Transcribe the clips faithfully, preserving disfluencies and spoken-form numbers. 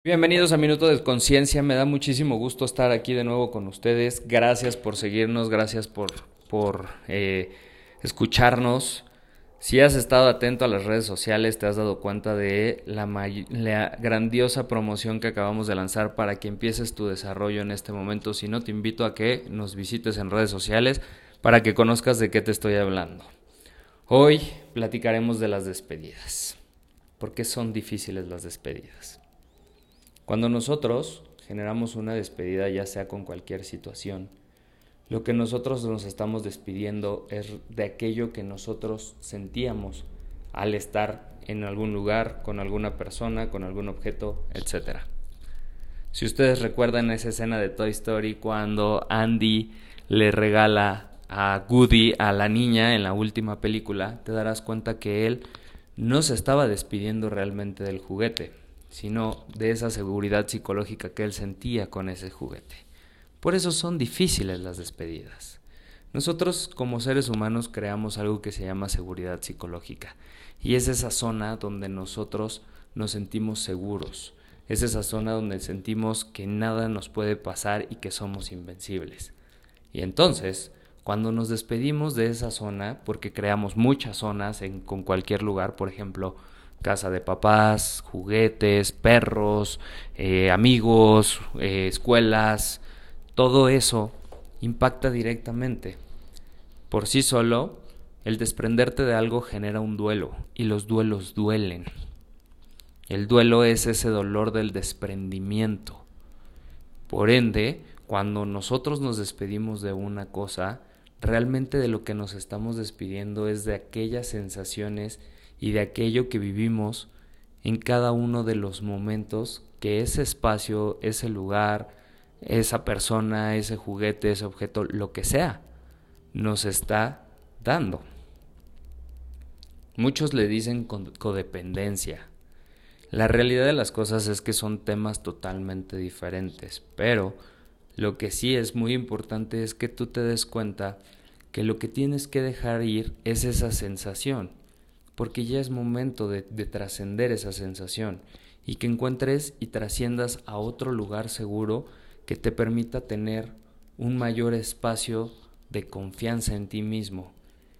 Bienvenidos a Minuto de Conciencia, me da muchísimo gusto estar aquí de nuevo con ustedes. Gracias por seguirnos, gracias por, por eh, escucharnos. Si has estado atento a las redes sociales, te has dado cuenta de la, may- la grandiosa promoción que acabamos de lanzar para que empieces tu desarrollo en este momento. Si no, te invito a que nos visites en redes sociales para que conozcas de qué te estoy hablando. Hoy platicaremos de las despedidas. ¿Por qué son difíciles las despedidas? Cuando nosotros generamos una despedida, ya sea con cualquier situación, lo que nosotros nos estamos despidiendo es de aquello que nosotros sentíamos al estar en algún lugar, con alguna persona, con algún objeto, etcétera. Si ustedes recuerdan esa escena de Toy Story cuando Andy le regala a Woody a la niña en la última película, te darás cuenta que él no se estaba despidiendo realmente del juguete, sino de esa seguridad psicológica que él sentía con ese juguete. Por eso son difíciles las despedidas. Nosotros como seres humanos creamos algo que se llama seguridad psicológica, y es esa zona donde nosotros nos sentimos seguros, es esa zona donde sentimos que nada nos puede pasar y que somos invencibles. Y entonces, cuando nos despedimos de esa zona, porque creamos muchas zonas en, con cualquier lugar, por ejemplo, casa de papás, juguetes, perros, eh, amigos, eh, escuelas, todo eso impacta directamente. Por sí solo, el desprenderte de algo genera un duelo, y los duelos duelen. El duelo es ese dolor del desprendimiento. Por ende, cuando nosotros nos despedimos de una cosa, realmente de lo que nos estamos despidiendo es de aquellas sensaciones y de aquello que vivimos en cada uno de los momentos que ese espacio, ese lugar, esa persona, ese juguete, ese objeto, lo que sea, nos está dando. Muchos le dicen codependencia. La realidad de las cosas es que son temas totalmente diferentes, pero lo que sí es muy importante es que tú te des cuenta que lo que tienes que dejar ir es esa sensación, porque ya es momento de, de trascender esa sensación y que encuentres y trasciendas a otro lugar seguro que te permita tener un mayor espacio de confianza en ti mismo.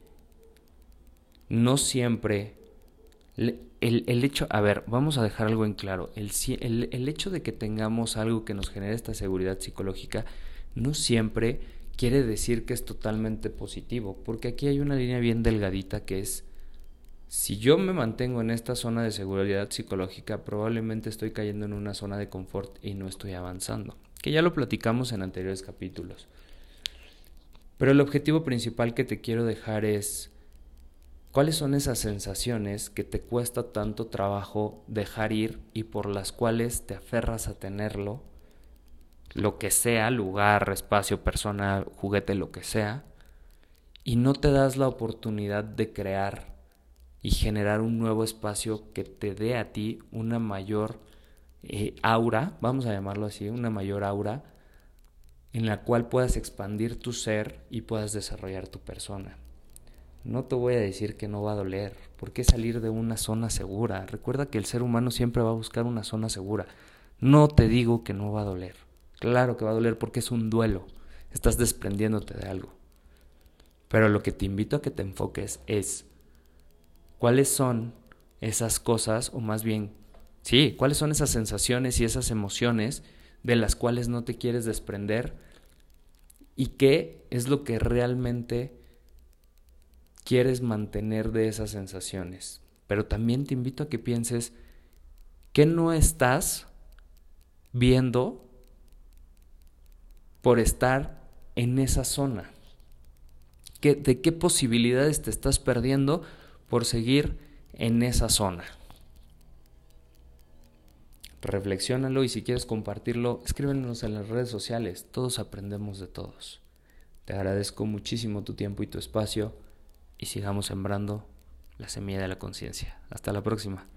No siempre el, el, el hecho, a ver, vamos a dejar algo en claro, el, el, el hecho de que tengamos algo que nos genere esta seguridad psicológica no siempre quiere decir que es totalmente positivo, porque aquí hay una línea bien delgadita que es: si yo me mantengo en esta zona de seguridad psicológica, probablemente estoy cayendo en una zona de confort y no estoy avanzando, que ya lo platicamos en anteriores capítulos. Pero el objetivo principal que te quiero dejar es: ¿cuáles son esas sensaciones que te cuesta tanto trabajo dejar ir y por las cuales te aferras a tenerlo? Lo que sea, lugar, espacio, persona, juguete, lo que sea, y no te das la oportunidad de crear y generar un nuevo espacio que te dé a ti una mayor eh, aura, vamos a llamarlo así, una mayor aura en la cual puedas expandir tu ser y puedas desarrollar tu persona. No te voy a decir que no va a doler. ¿Por qué salir de una zona segura? Recuerda que el ser humano siempre va a buscar una zona segura. No te digo que no va a doler. Claro que va a doler porque es un duelo. Estás desprendiéndote de algo. Pero lo que te invito a que te enfoques es: ¿cuáles son esas cosas, o más bien, sí, cuáles son esas sensaciones y esas emociones de las cuales no te quieres desprender? ¿Y qué es lo que realmente quieres mantener de esas sensaciones? Pero también te invito a que pienses qué no estás viendo por estar en esa zona. ¿Qué, ¿De qué posibilidades te estás perdiendo por seguir en esa zona? Reflexiónalo, y si quieres compartirlo, escríbenos en las redes sociales. Todos aprendemos de todos. Te agradezco muchísimo tu tiempo y tu espacio, y sigamos sembrando la semilla de la conciencia. Hasta la próxima.